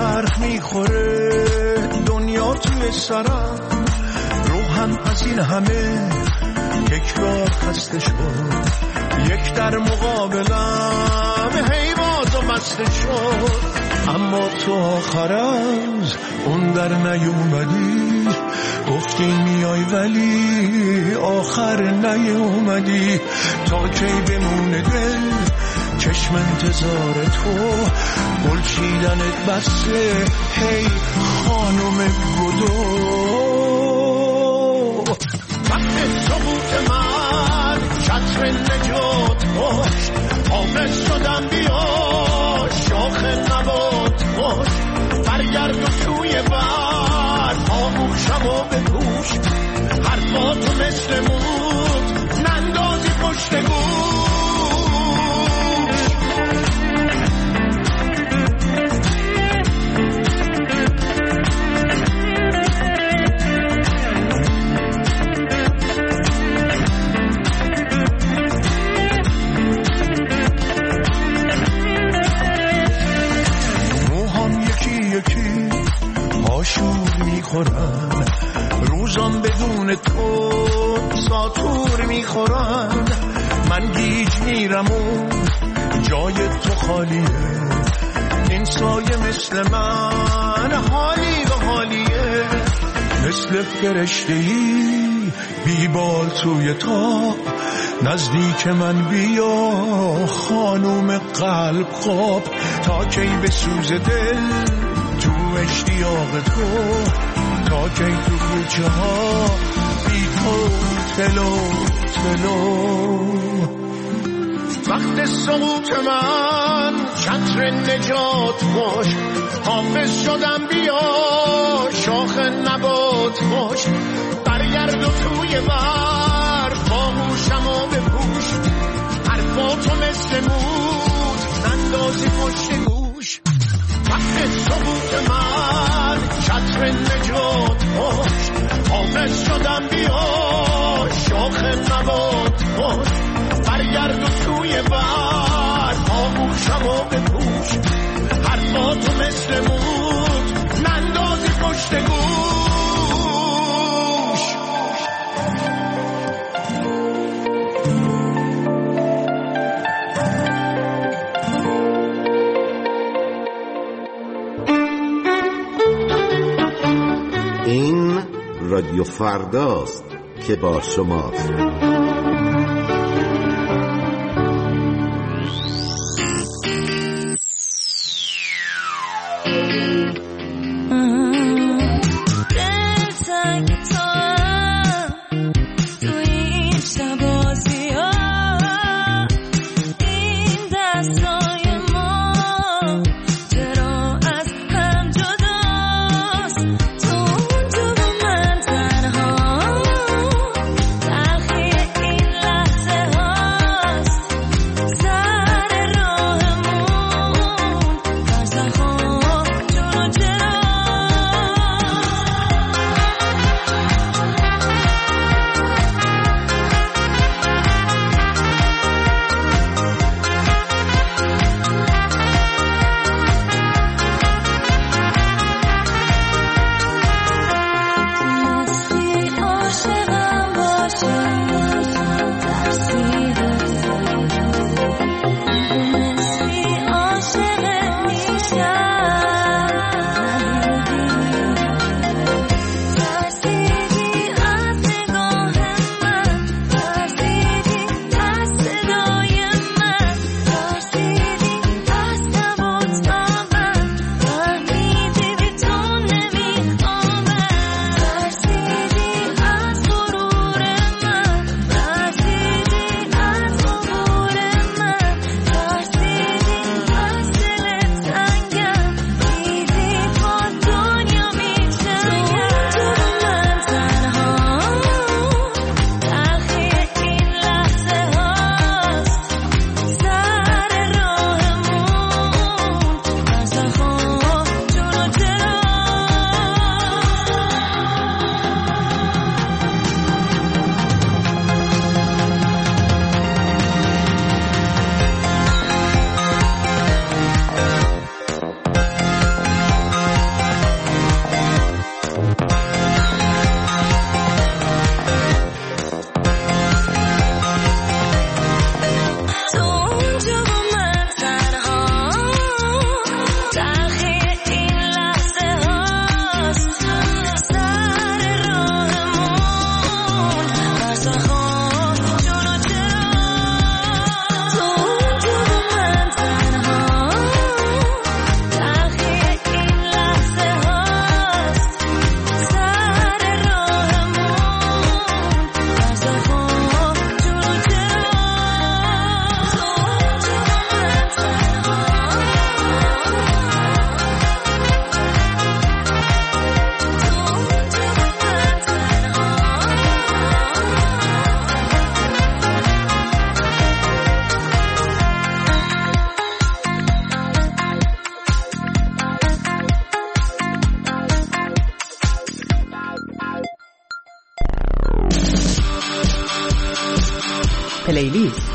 چرخ میخوره دنیا توی سرم، روحم از این همه تکرار خسته شد، یک در مقابلم هی باز و بسته شد. اما تو آخر از اون در نیومدی، گفتی میای ولی آخر نیومدی. تا کی بمونه دل چشم انتظار تو، بلچیدنت بسه هی خانم گدو. وقت سقوط من چتر نجات باش، حافظ شدم بیا شاخ نبات باش، برگرد و توی بر آغوشم و بپوش، حرفاتو مثل موت نندازی پشت گوش. آشور میخورن، روزم بدون تو ساتور میخورن. من گیج میرم و جای تو خالیه، این سایه مثل من حالی و حالیه. مثل فرشته‌ای بیبال توی تا، نزدیک من بیا خانوم قلب خواب. تا کی بسوز دل تو اشتیاق تو، تا کی تو کوچه ها بی تو تلو تلو. وقت سقوط من چتر نجات باش، حافظ شدم بیا شاخ نبات باش، برگرد و توی بر خاموشم و بپوش، حرفاتو مثل موت نندازی پشت گوش. وقت سقوط من چتر نجات باش، حافظ شدم بیا شاخ نبات باش، برگرد و توی بر آغوشم و بپوش، حرفاتو مثل موت نندازی پشت گوش. این رادیو فرداست که با شماست. چون پلیلیست.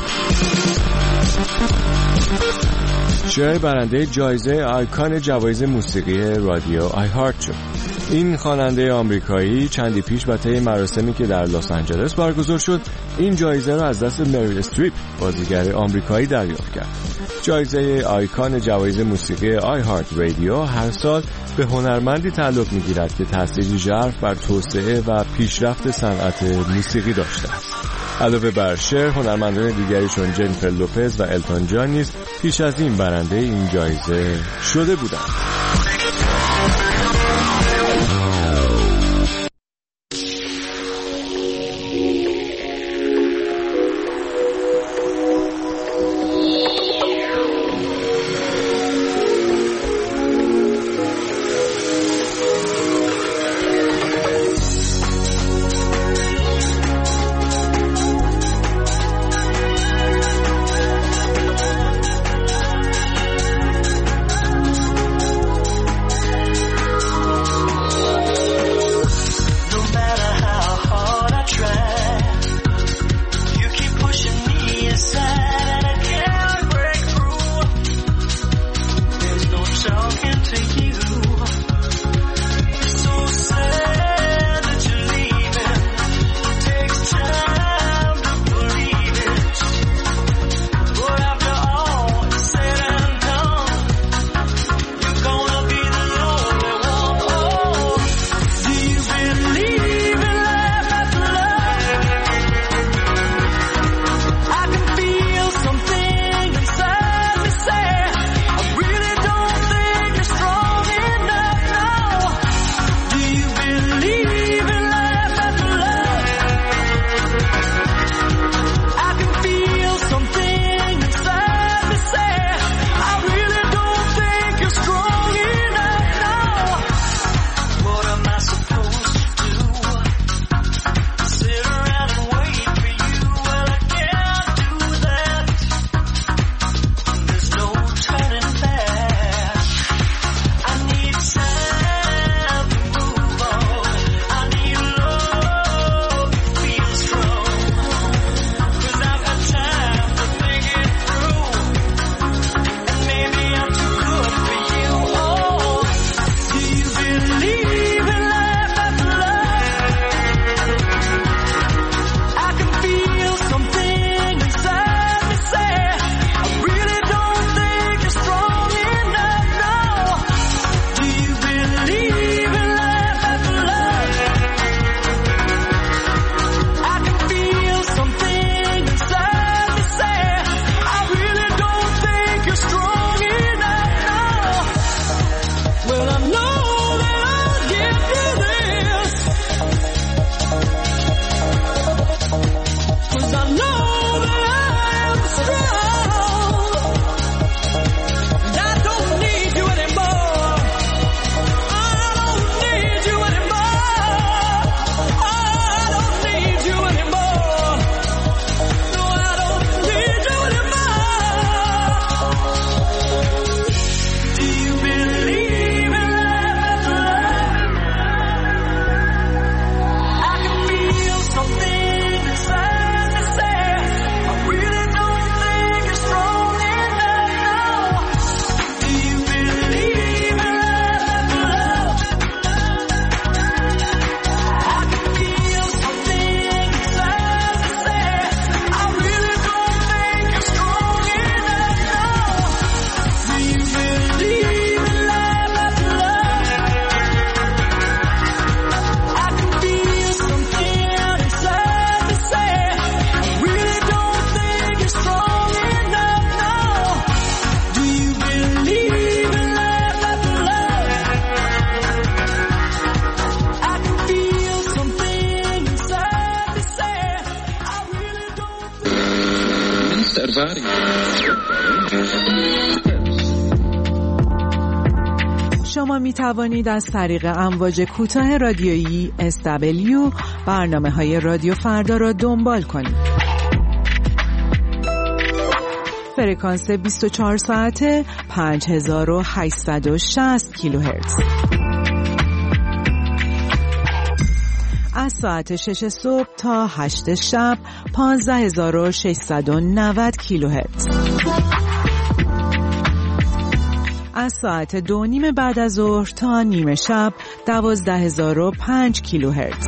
شایعه برنده جایزه آیکان جوایز موسیقی رادیو آی هارت شد. این خواننده آمریکایی چندی پیش و طی مراسمی که در لس آنجلس برگزار شد این جایزه را از دست مریل استریپ بازیگر آمریکایی دریافت کرد. جایزه آیکان جوایز موسیقی آی هارت رادیو هر سال به هنرمندی تعلق می‌گیرد که تأثیری ژرف بر توسعه و پیشرفت صنعت موسیقی داشته است. علاوه بر شر، هنرمندان دیگریشون جنیفر لوپز و التون جان نیز پیش از این برنده این جایزه شده بودند. شما می توانید از طریق امواج کوتاه رادیویی SW برنامه‌های رادیو فردا را دنبال کنید. فرکانس 24 ساعته 5860 کیلوهرتز. از ساعت 6 صبح تا 8 شب 15690 کیلوهرتز. از ساعت 2:30 بعد از ظهر تا نیمه شب 12005 کیلوهرتز.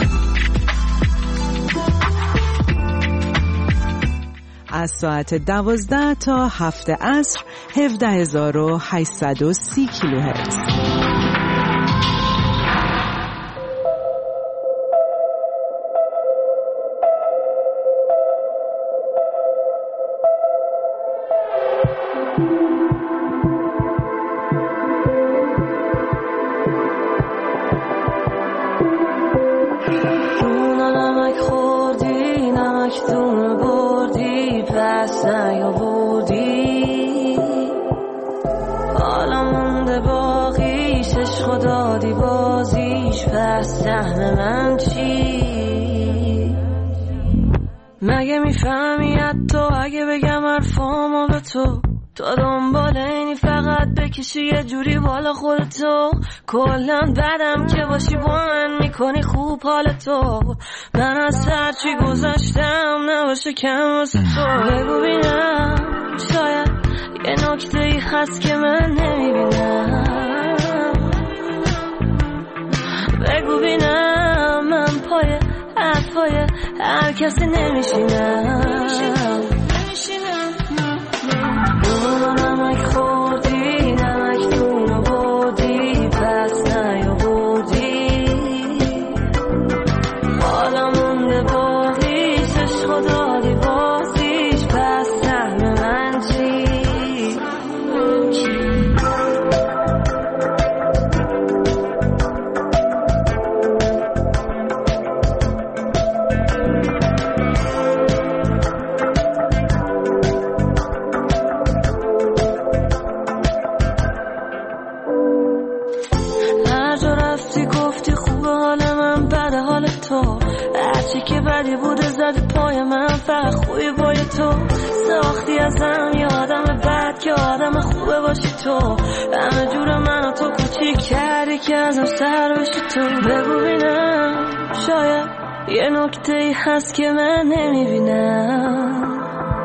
از ساعت 12 تا 7 عصر 17830 کیلوهرتز. مگه میفهمی حتی اگه بگم حرفامو به تو دنبال اینی فقط بکشی یه جوری بالا خودتو کلن بدم که باشی با من میکنی خوب حالتو من از هرچی گذاشتم نباشه کم واسه تو بگو بینم شاید یه نکته ای هست که من نمیبینم بگو بینم من پای حرفای هر کسی نمیشینم نمک خوردی نمک دونو بردی پس نیاوردی حالا مونده باقیش عشقو دادی بازیش پس سهم من چی هرچی که بدی بوده زدی پای من فقط خوبی پای تو ساختی ازم یه آدم بد که آدم خوبه باشی تو همه جور منو تو کوچیک کردی که ازم سر بشی تو بگو بینم شاید یه نکته ای هست که من نمیبینم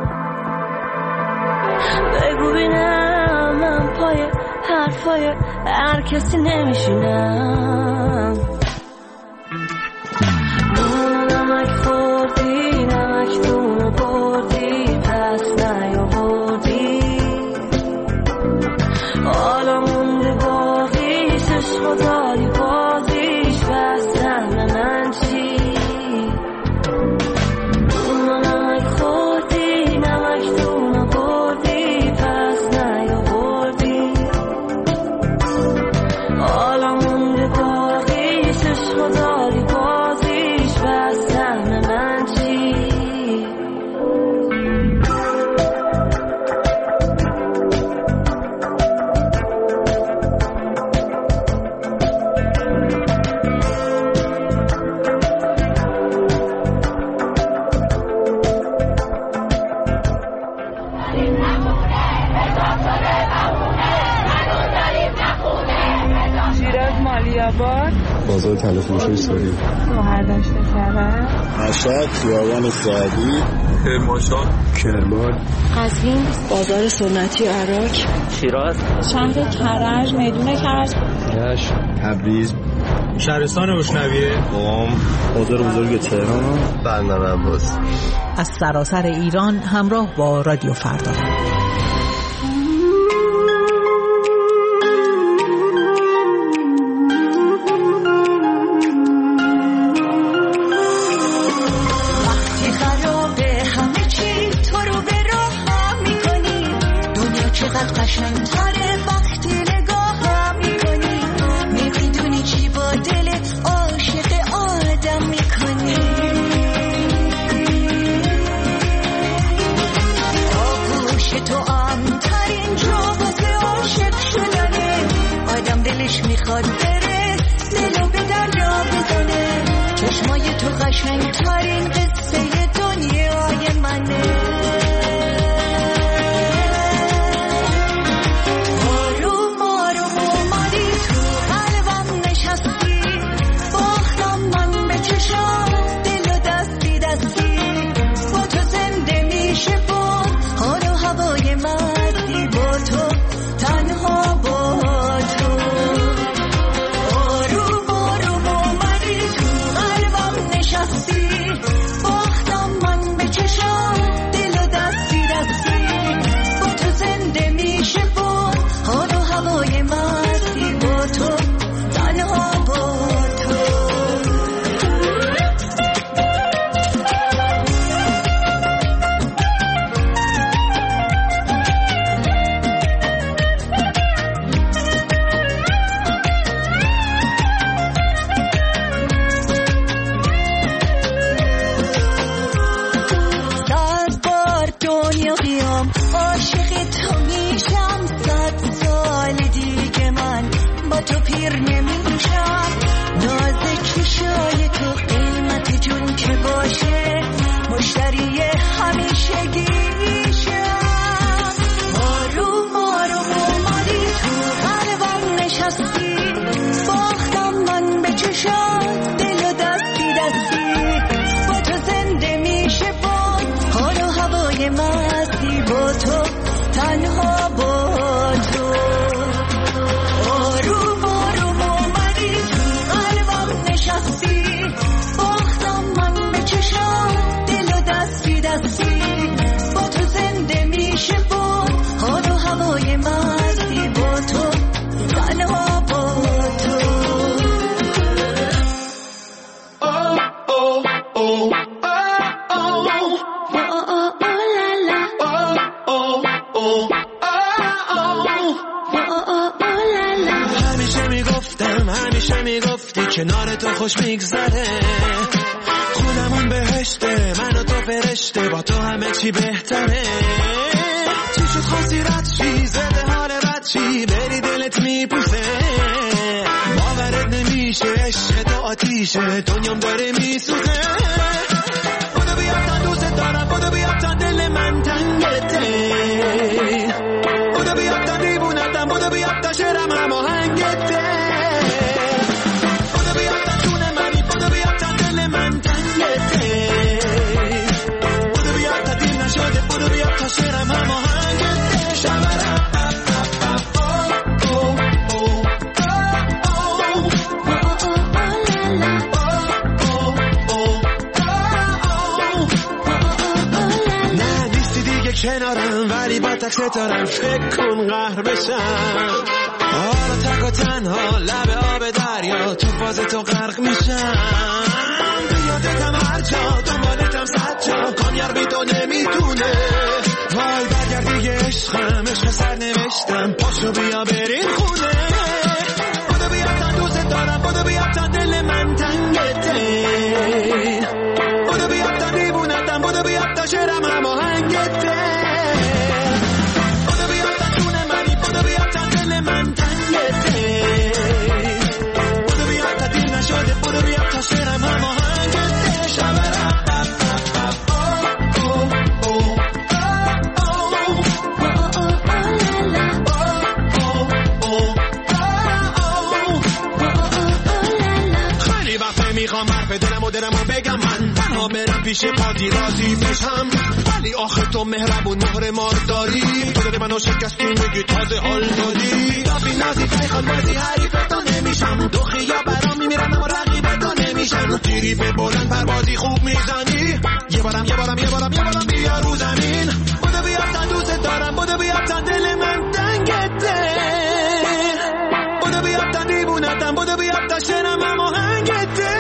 بگو بینم من پای حرفای هر کسی نمیشینم نمک خوردی نمک دونو بردی پس نیاوردی حالا مونده باقیش عشقو دادی بازیش پس سهم من چی نمک خوردی نمک دونو بردی پس نیاوردی حالا مونده باقیش عشقو دادی بازیش پس سهم من چی شیراز مالیاباد بازار تلفروشی اسرائیل مهردشت کرد مشهد خیابان سعدی کرمانشاه کرمان قزوین بازار سنتی عراق شیراز شهر کرج میدون کرج رشت تبریز شهرستان روشنویه قم بازار بزرگ تهران بندر عباس. از سراسر ایران همراه با رادیو فردا. میخواد بره دلو به دریا بزنه چشمای تو قشنگ ترین قصه دنیای منه آروم آروم اومدی تو قلبم نشستی باختم من به سیر نمیشم نازک میشای تو قیمت جون که باشه مشتری همیشگیشم آروم آروم اومدی تو قلبم نشستی باختم من به چشات دل و دستی دستی با تو زنده میشه باد حال و هوای مستی با تو تنها با تو آروم آروم اومدی تو قلبم نشستی باختم من به چشات دل و دستی دستی با تو زنده میشه باد حال و هوای مستی با تو تنها با تو همیشه میگفتی کنار تو خوش میگذره خودمون بهشته من و تو فرشته با تو همه چی بهتره چی شد خواستی رد چی زده حال رد چی بری دلت میپوسه باورت نمیشه عشق تو آتیشه دنیام داره میسوزه بودو بیاد تا دوست دارم بودو بیاد تا دل من تنگته بودو بیاد تا دیوونتم بودو بیاد تا شرم هماهنگته شرم هماهنگت شبرم نه نیستی دیگه کنارم ولی با تک ستارم فکر کن قهر بشم آره تک و تنها لب آب دریا تو فاز تو غرق میشم بیادتم هر جا دنبالتم صد جا کامیار بی تو نمیتونه وای برگرد دیگه عشقم عشق سر نوشتم پاشو بیا بریم خونه بودو بیا تا دوست دارم بودو بیا تا دل من تنگته بودو بیا تا دیوونتم بودو بیا تا شرم هماهنگته بودو بیا تا جون منی بودو بیا تا دل من تنگته بودو بیا تا دیر نشده بودو بیا تا شرم هماهنگته شبرم میخوام حرف دلم و بگم من تنها برم پیش قاضی راضی بشم ولی آخه تو مهربون مهر مار داری تو دل منو شکستی میگی تازه حال دادی دابی نازی فیخان بازی حریف تو نمیشم دو خیا برام میمیرن اما رقیب تو نمیشن تیری به بلند پروازی خوب میزنی یه بارم بیا رو زمین بودو بیا تا دوست دارم بودو بیا تا دل من تنگته بودو بیا تا دیوونتم بودو بیا تا شرم هماهنگته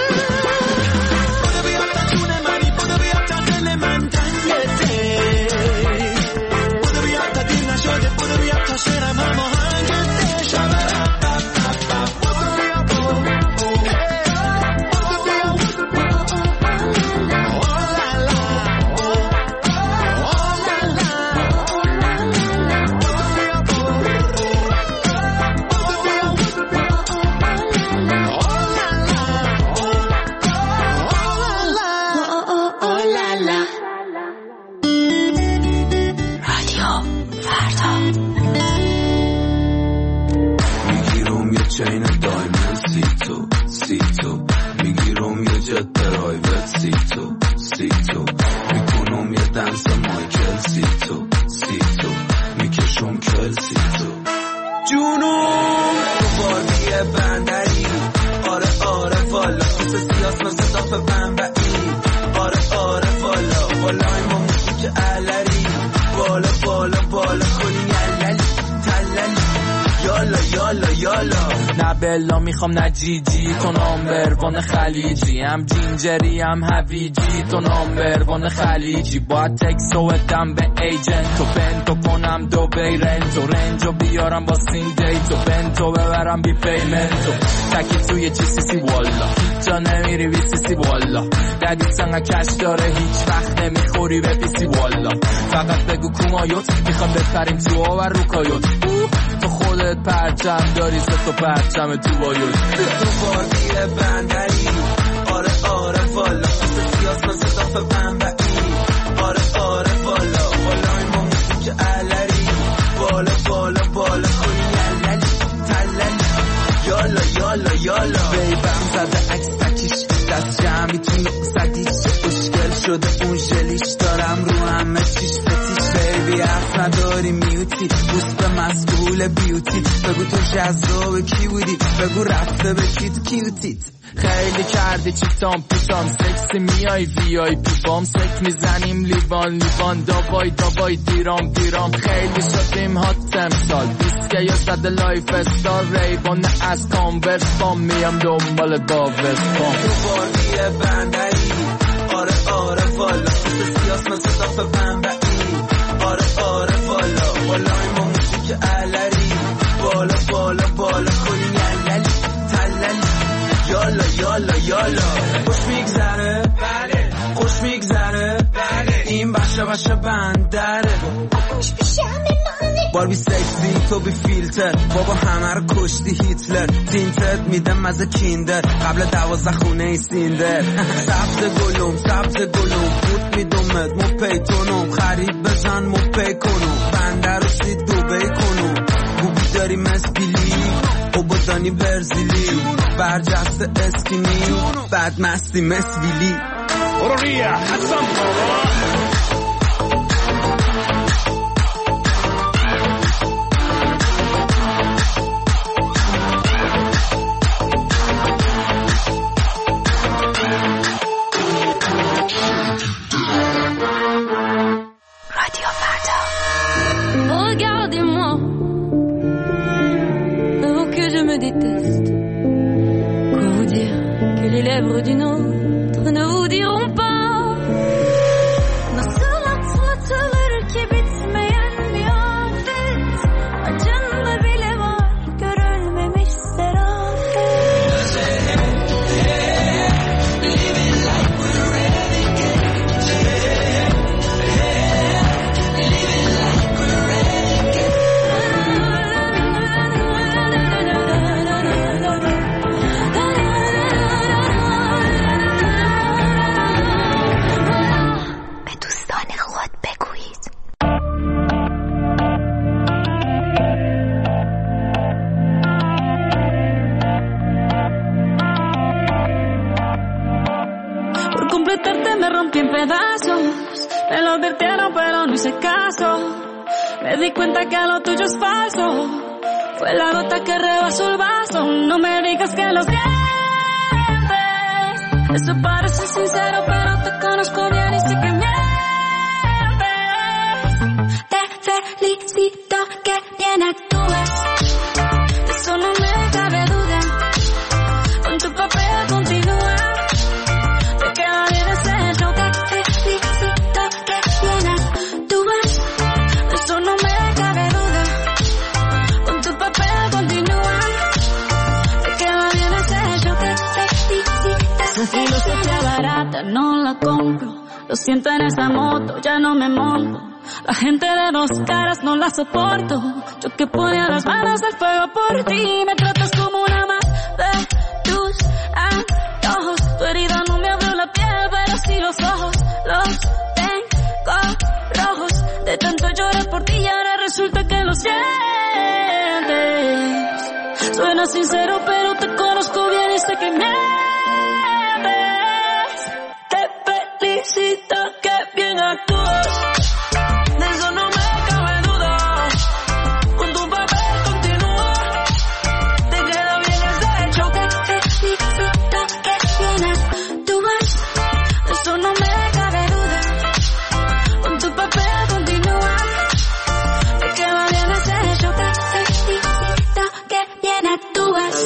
شرم هماهنگت شبرم بلا میخوام نجیجی تو نامبروان خلیجی هم جینجری هم هویجی تو نامبروان خلیجی باید تکس و ادم به ایجنت تو بنتو کنم دو بی رنجو بیارم با سین دیتو بنتو ببرم بی پیمنتو تکی توی جی سی سی والا جا نمیری بی سی سی والا ددی سنگه کش داره هیچ وقت نمیخوری به بیسی والا فقط بگو کومایوت میخوام بپریم تو و روکایوت تو خود خودت پرچم داری ست و پرچم تو بایوش تو بازی بندری آره آره والا سیاس مثل صف بنبعی آره آره والا والا این ما موسیقی علری بالا بالا بالا کنی یللی تللی یالا یالا یالا بیبم زده عکس تکیش دست جمعی تو نقصدیش اشکل شده اون ژلیش دارم رو همه چیش فتیش بیبی حرف نداری میوتی بوست به مسئول بیوتی بگو تو جذاب کی بودی بگو رفته به کیوتیت خیلی کردی چیتام پیتام سکسی میای وی آی پی بام سک میزنیم لیوان لیوان داوای داوای دیرام دیرام خیلی شدیم هات امسال دیسکه یا زده لایف استار ریبان از کانورس بام میام دنبال با وستبام تو بازی بندری آره آره والا سیاس مثل صف بنبعی آره آره والا والا این ما موسیقی علری بالا بالا بالا کنی یللی تللی یالا یالا یالا خوش میگذره بله خوش میگذره بله این بخشه بندره باربی سکسی تو بی فیلتر بابا همه رو کشتی هیتلر تینتت میدم مزه کیندر قبل 12 خونه ای سیندر سبز گلوم بود میدومت مو پیتونم خرید بزن مو پی کنم بنده رو سید دوبه کنم گوبی داری مسبیلی او بودانی برزیلی برجسته اسکینی بعد مستی مسویلی برو ریا حسن Regardez-moi, avant que je me déteste. Quoi vous dire que les lèvres d'une autre ne vous diront pas. Nasıl atlatılır ki bitmeyen bir afet. Acında bile var görülmemiş serafet. Living like we're renegades. Living like we're renegades. به دوستان خود بگویید. Por completarte me rompí en pedazos. Me lo advirtieron pero no hice caso. Me di cuenta que lo tuyo es falso. Fue la gota que rebasó el vaso. No me digas que lo sientes. Eso parece sincero pero te conozco bien y sé que mientes. Te felicito que bien actúas. De eso no me cabe duda. Con tu papel continúa. Te queda bien ese show. Te felicito que bien actúas. De eso no me cabe duda. Con tu papel continúa. Te queda bien ese show. Te felicito Esa filosofía barata no la compro. Lo siento en esa moto, ya no me monto. La gente de dos caras no la soporto. Yo que ponía las manos al fuego por ti. Me tratas como una más de tus antojos. Tu herida no me abrió la piel, pero sí los ojos. Los tengo rojos. De tanto llorar por ti y ahora resulta que lo sientes. Suena sincero, pero te conozco bien y sé que mientes. Te felicito que bien actúas. De eso no me cabe duda. Con tu papel continúa. Te queda bien ese hecho. Te felicito que bien actúas. De eso no me cabe duda. Con tu papel continúa. Te queda bien ese hecho. Te felicito que bien actúas.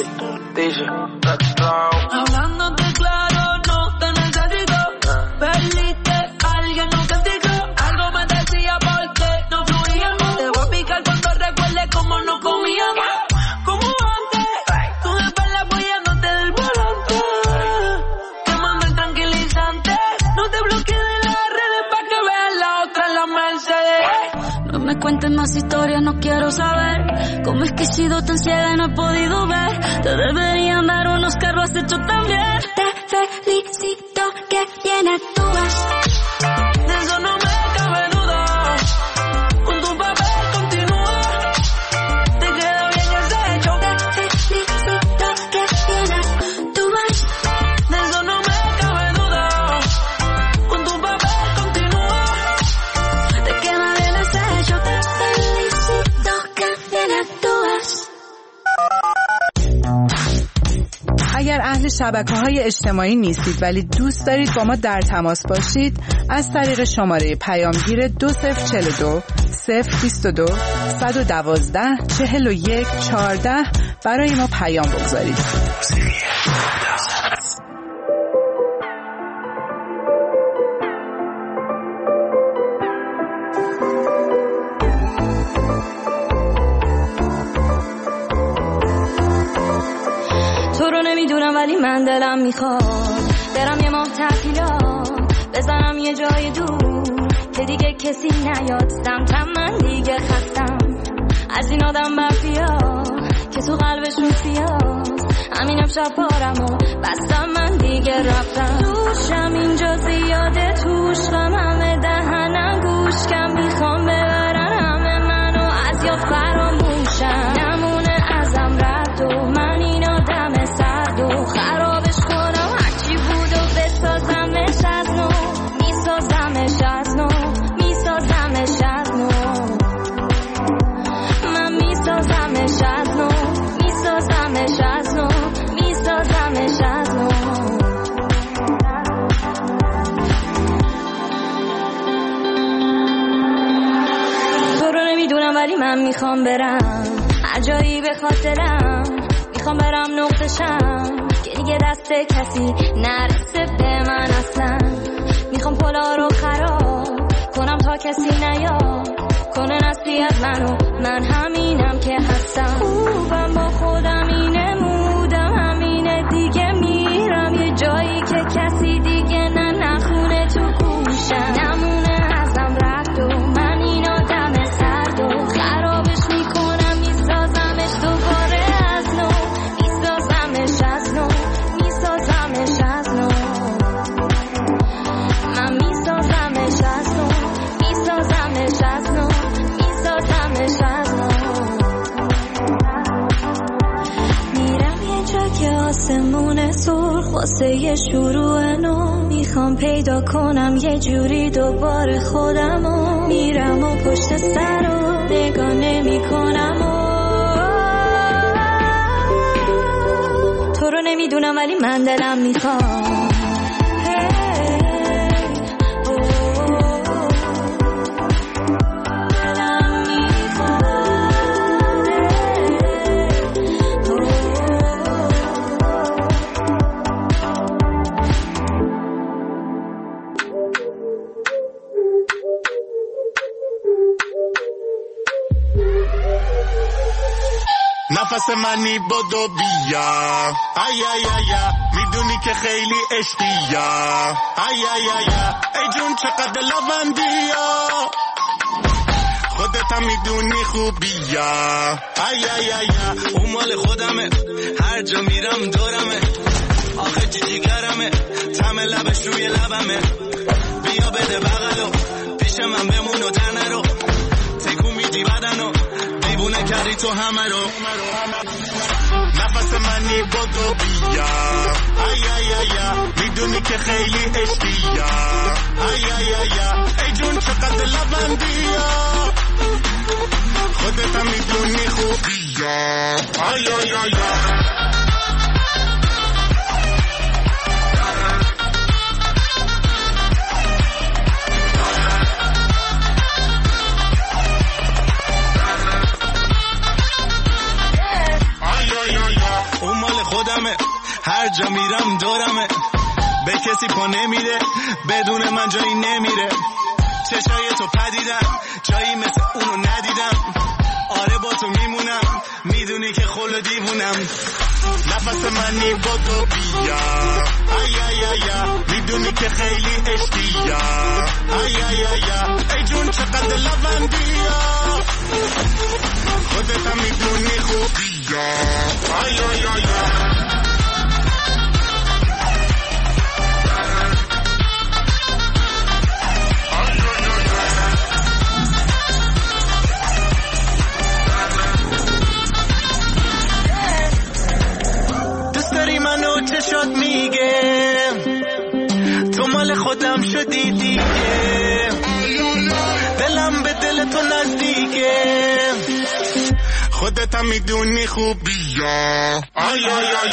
Hablándote claro, no te necesito. Perdiste a alguien, no castigo. Algo me decía porque no fluíamos. Te voy a picar cuando recuerde cómo no comíamos. Como antes, tú de espalda apoyándote del volante. Quemando el tranquilizante. No te bloquees de las redes pa' que veas la otra en la Mercedes. No me cuentes más historias, no quiero saber cómo es que he sido tan ciega y no he podido ver. Te deberían dar un Oscar, lo has hecho tan bien. Te felicito, que bien actúas. De eso no me cabe duda. Con tu papel continúa. Te queda bien ese hecho. Te felicito, que bien actúas. De eso no me cabe duda. Con tu papel continúa. Te queda bien ese hecho. Te felicito, que bien actúas. اگر اهل شبکه‌های اجتماعی نیستید ولی دوست دارید با ما در تماس باشید، از طریق شماره پیامگیر 2042 022 112 41 14 برای ما پیام بگذارید. نمیدونم ولی من دلم میخواد برم یه ماه تعطیلات بزنم یه جای دور که دیگه کسی نیاد سمتم. من دیگه خستم از این آدم برفیا که تو قلبشون سیاست. همین امشب پارم و بستم من دیگه رفتم. دوشم اینجا زیاده توش غم همه دهنم گوش کم میخوام ببرن همه منو از یاد فراموشم. نمونه ازم رد و من این آدم سرد و خرابش کنم هرچی بود و بسازمش از نو. میسازمش از نو. میسازمش از نو. من میسازمش از نو. میسازمش از نو. میسازمش از نو. تو رو نمیدونم ولی من میخوام برم هر جایی به خاطرم. میخوام برم نقطشم که دیگه دست کسی نرسه به من اصلا. میخوام پلا رو خراب کنم تا کسی نیاد کنه نصیحت منو. من همینم که هستم. خوبم با خودم اینه مودم همینه دیگه. میرم یه جایی که کسی دیگه نخونه تو گوشم. نمونه ازم رفت و من این آدم سرد و خرابش میکنم. میسازمش دوباره از نو. میسازمش از نو. میسازمش از نو. من میسازمش از نو. میسازمش از نو. میسازمش از نو. میرم یه جا که آسمون سرخ واسه یه شروع نو. میخوام پیدا کنم یه جوری دوباره خودمو. میرم و پشت سر رو نگاه نمی کنم. تو رو نمیدونم ولی من دلم میخوام. نفس منی بدو بیا ای ای ای میدونی که خیلی عشقیا ای ای ای ای جون چقدر لوندیا خودت هم میدونی خوبیا ای ای ای اون مال خودمه هر جا میرم دورمه آخه جیگرمه طعم لبش روی لبمه بیا بده بغلو پیش من بمون و در نرو تکون میدی بدنو دیوونه کردی تو همه رو نفس منی بدو بیا ای ای ای میدونی که خیلی عشقیا ای ای ای ای جون چقدر لوندیا خودت هم میدونی خوبیا ای ای ای خودمه هر جا میرم دورمه به کسی پا نمیره بدون من جایی نمیره چشای تو پدیدم جایی مثل اونو ندیدم آره با تو میمونم میدونی که خل دیوونم نفس منی با تو بیا ای ای ای میدونی که خیلی عشقی ای ای ای ای جون چقدر لبندی خودت هم میدونی خوبی ای ای ای چشات میگه تو مال خودم شدی دیگه دلم به دل تو نزدیکه خودت هم میدونی خوبی آی آی آی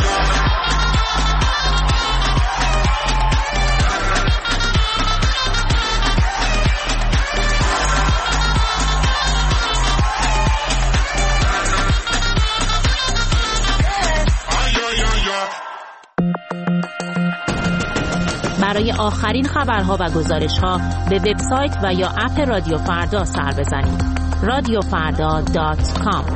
برای آخرین خبرها و گزارش‌ها به وبسایت و یا اپ رادیو فردا سر بزنید. radiofarda.com.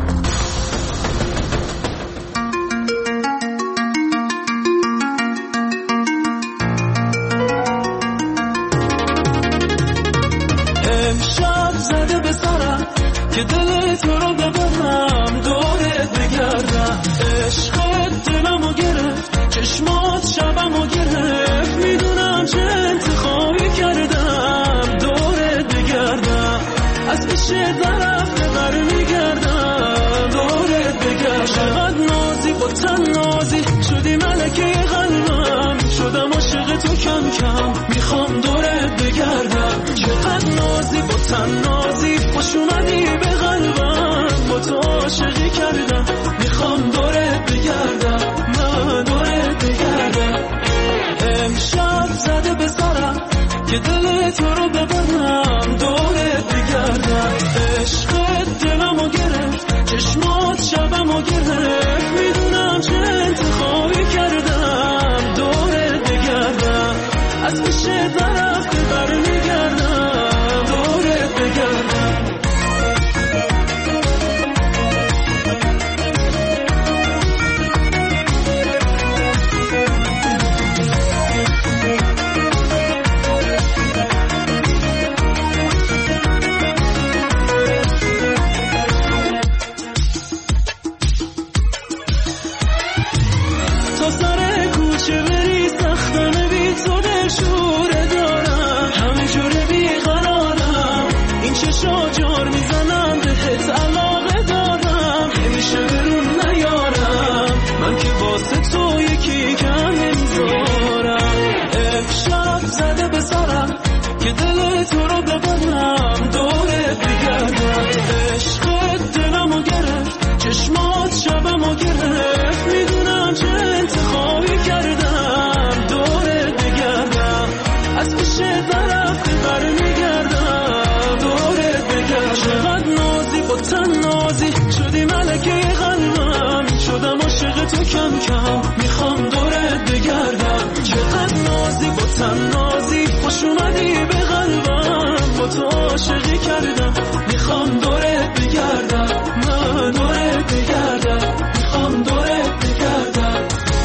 امشب زده به سرم که دل تو رو ببرم دورت بگردم عشقت دلمو گرفت چشمات شبمو گرفت میدونم چه انتخابی کردم دورت بگردم از پیش درفت برمیگردم دورت بگردم چقدر نازی با تن نازی شدی ملکه قلبم شدم عاشق تو کم کم میخوام دورت بگردم چقدر نازی با تن نازی خوش اومدی به قلبم با تو عاشقی کردم میخوام دورت بگردم من دورت بگردم امشب زده به سرم که دل تو رو ببرم دورت بگردم عشقت دلمو گرفت چشمات شبمو گرفت میدونم چه انتخابی کردم دورت بگردم از پیش درفت برمیگردم دورت بگردم شاجار میزنم بهت علاقه دارم همیشه برون نیارم من که واسه تو یکی کم نمیذارم امشب زده به سرم که دل تو رو ببرم دورت بگردم عشقت دلمو گرفت چشمات شبمو گرفت میدونم چه انتخابی کردم دورت بگردم از پیش درفت برمیگردم چقدر نازی با تن نازی شدی ملکه قلبم شدم عاشق تو کم کم میخوام دورت بگردم چقدر نازی با تن نازی خوش اومدی به قلبم با تو عاشقی کردم میخوام دورت بگردم من دورت بگردم میخوام دورت بگردم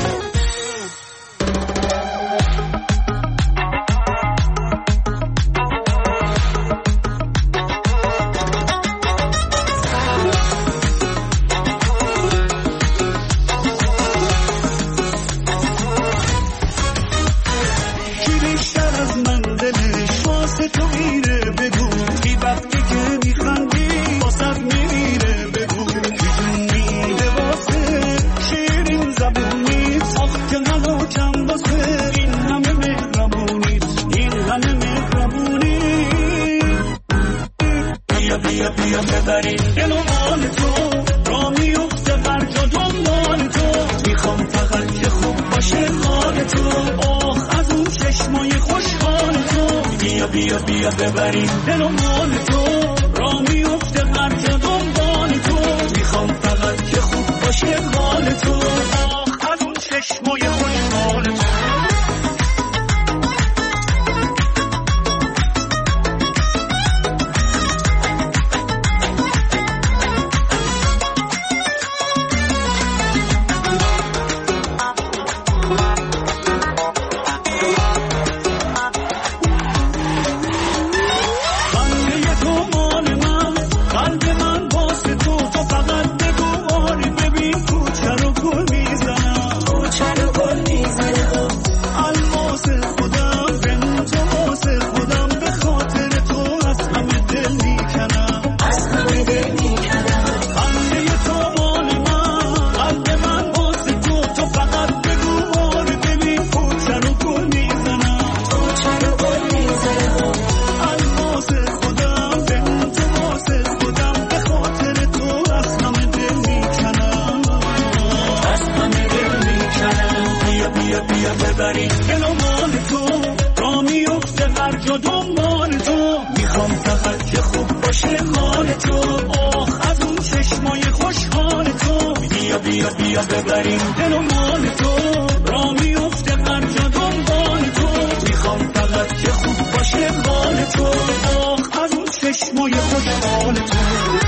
بیا بیا ببریم دل و مال تو را میفته هر جا دنبال تو میخوام فقط که خوب باشه حال تو آخ از اون چشمای خوشحال تو بیا بیا ببریم دلو مال تو، را میفته هر جا دنبال تو، میخوام فقط که خوب باشه حال تو، آخ از اون چشمای خوشحال تو، بیا بیا بیا ببریم دلو مال تو، را میفته هر جا دنبال تو، میخوام فقط که خوب باشه حال تو، آخ از اون چشمای خوشحال تو.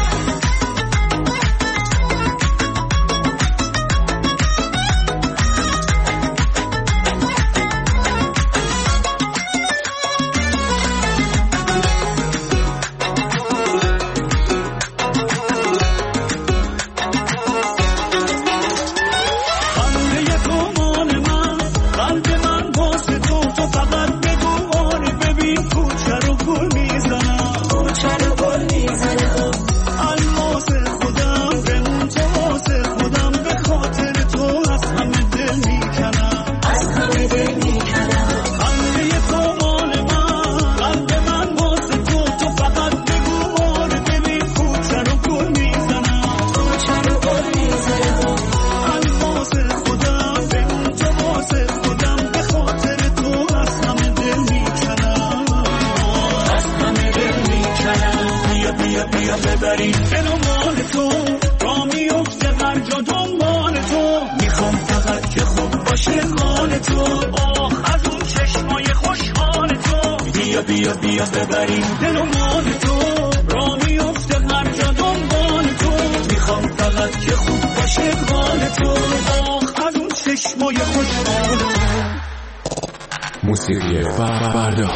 بیا بیا ببریم دل و مال تو، را میفته هر جا دنبال تو، میخوام فقط که خوب باشه حال تو، آخ از اون چشمای خوشحال تو. موسیقی فردا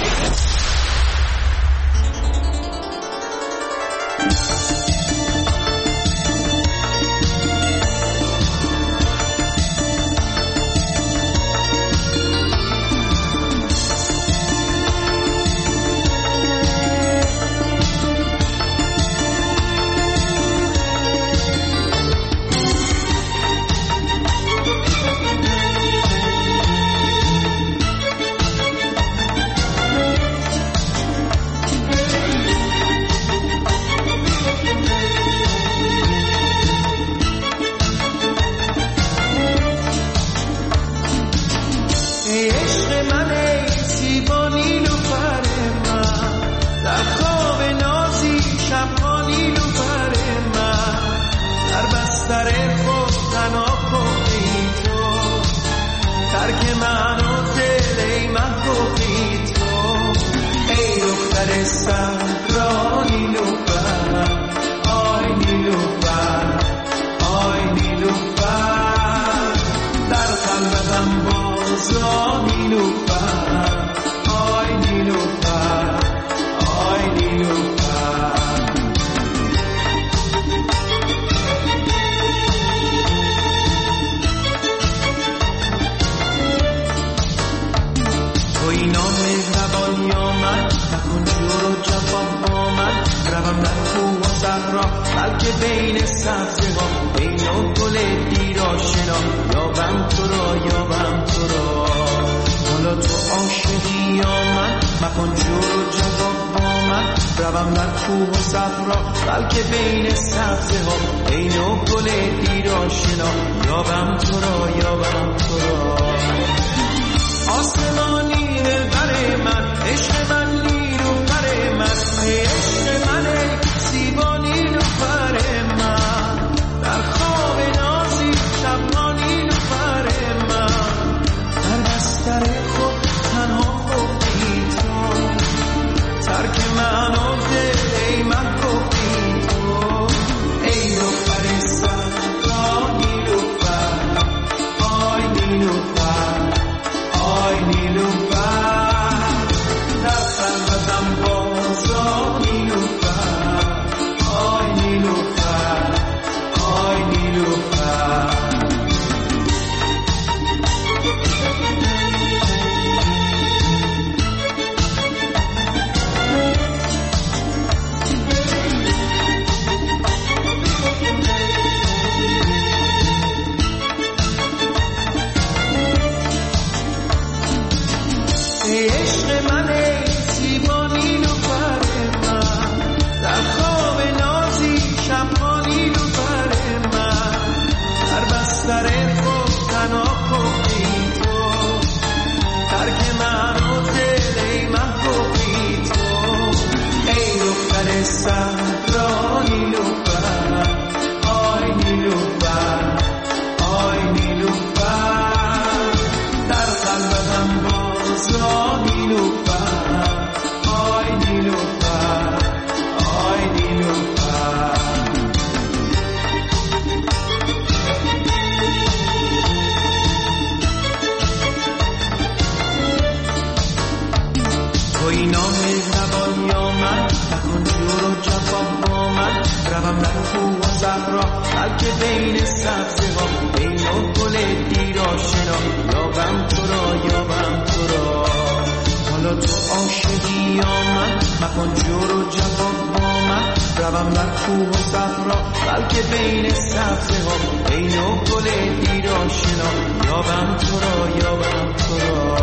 کوه و صحرا بلکه بین سبزه ها بین گل دیر آشنا یابم تو را یابم تو را حالا تو عاشقی یا من مکن جور و جواب با من روم در کوه و صحرا بلکه بین سبزه ها بین گل دیر آشنا یابم تو را یابم تو را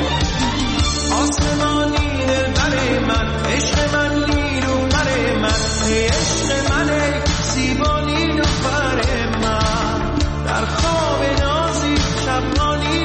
آسمانی دلبر من عشق من نیلوفر من عشق من زیبا نیلوفر من در خواب نازی شبانی